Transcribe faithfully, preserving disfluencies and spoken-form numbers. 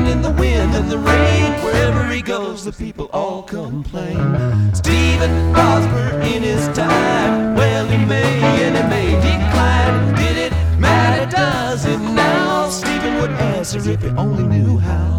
blowing in the wind and the rain. Wherever he goes, the people all complain. Stephen Hosmer in his time, well, he may and he may decline. Did it matter? Does it now? Stephen would answer if he only knew how.